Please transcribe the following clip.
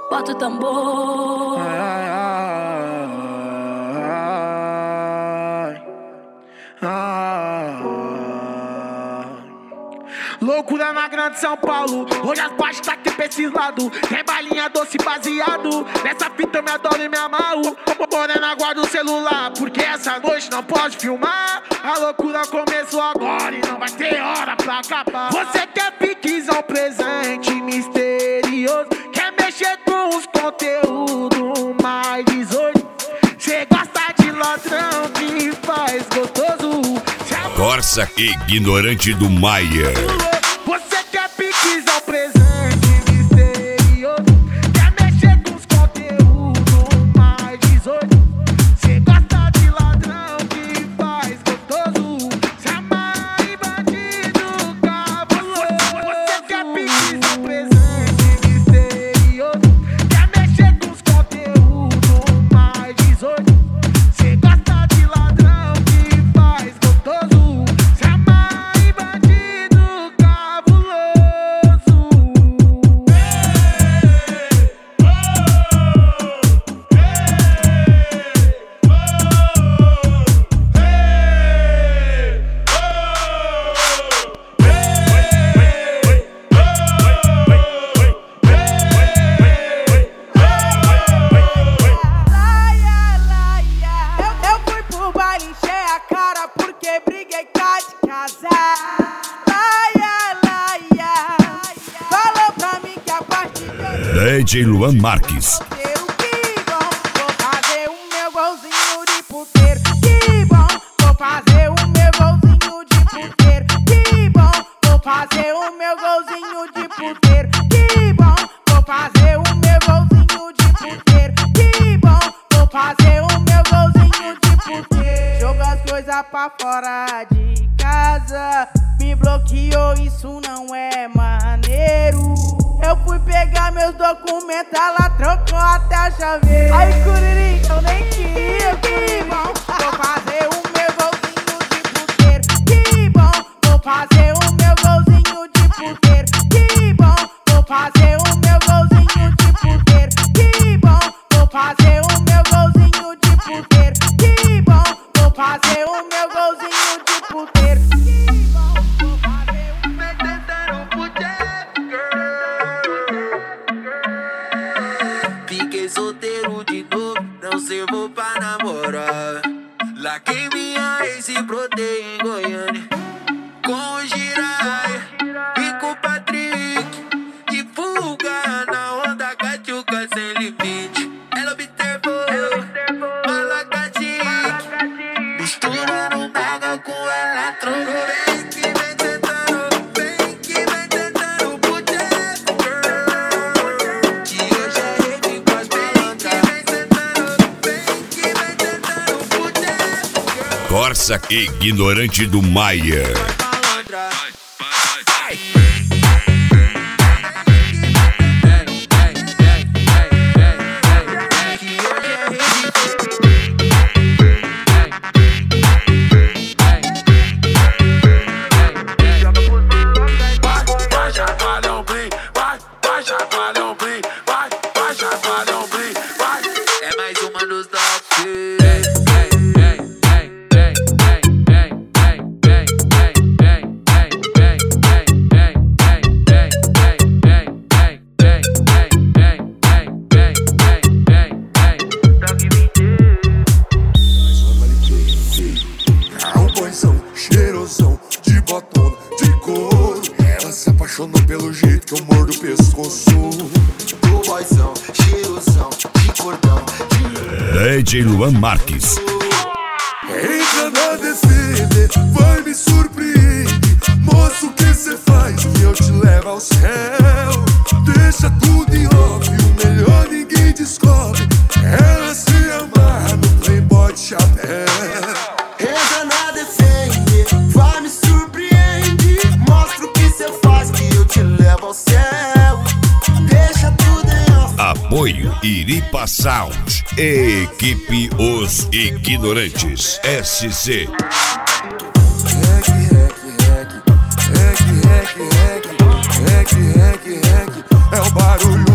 Bota o tambor. Loucura na grande São Paulo, hoje as baixas tá aqui pra esses lados. Tem balinha doce baseado, nessa fita eu me adoro e me amarro. Morena, guarda o celular, porque essa noite não pode filmar. A loucura começou agora e não vai ter hora pra acabar. Você quer piquezão presente misterioso, quer mexer com os conteúdos mais 18. Cê gosta de ladrão que faz gostoso. Corsa ignorante do Maia. Você quer piquezão presente misterioso, quer mexer com os conteúdos mais 18. Cê gosta de ladrão que faz gostoso, se amarra em bandido cabuloso. Você quer piquezão presente misterioso, quer mexer com os conteúdos mais 18. Cê gosta de ladrão que faz gostoso, se amarra em bandido cabuloso. Eu fui pro baile, encher a cara porque briguei cá de casar. Falou pra mim que a partir de DJ Luan Marques. que bom, vou fazer o meu golzinho de puteiro. Que bom, vou fazer o meu golzinho de puteiro. Que bom, vou fazer o meu golzinho de puteiro. Que bom, vou fazer o meu golzinho de puteiro. Que bom, vou fazer o meu golzinho de puteiro. Jogo as coisas pra fora de casa, me bloqueou, isso não é maneiro. Eu fui pegar meus documentos, ela trocou até a chaveira. Ai, Curiri, eu nem queria. Que bom, vou fazer o meu golzinho de puteiro. Que bom, vou fazer o meu golzinho de puteiro. Que bom, vou fazer o meu golzinho de puteiro. Que bom, vou fazer o meu golzinho de puteiro. Que bom, vou fazer o meu golzinho de puteiro. Que bom, vou fazer o meu Fiquei solteiro de novo, não servo pra namorar. Larguei minha ex e brotei em Goiânia com o Jiraya e com o Patrick. De fuga na onda, Catiuca sem limite. Ela observou, malacatique, misturando mega com eletrônico. Vem que vem tentando boteco, girl. Que hoje é rede com as belangras. Vem que vem tentando boteco, girl. Corsa ignorante do Maia. Malandra. Vai chacoalhão, blim, vai chacoalhão, blim, vai chacoalhão, blim, vai. É mais uma nos toques. É um boizão cheirosão de botona de couro. Ela se apaixonou pelo jeito que eu mordo o pescoço. O boizão, cheirosão, de cordão, de... DJ Luan Marques. Entra na DCD, vai me surpreender. Moço, o que cê faz que eu te levo ao céu? Deixa tudo em off, o melhor ninguém descobre. Ela se amarra no playboy de chapéu. Entra na defende, vai me surpreende. Mostra o que cê faz que eu te levo ao céu. Deixa tudo em off. Apoio Iripa Sound. Equipe Os Ignorantes. SC. É o barulho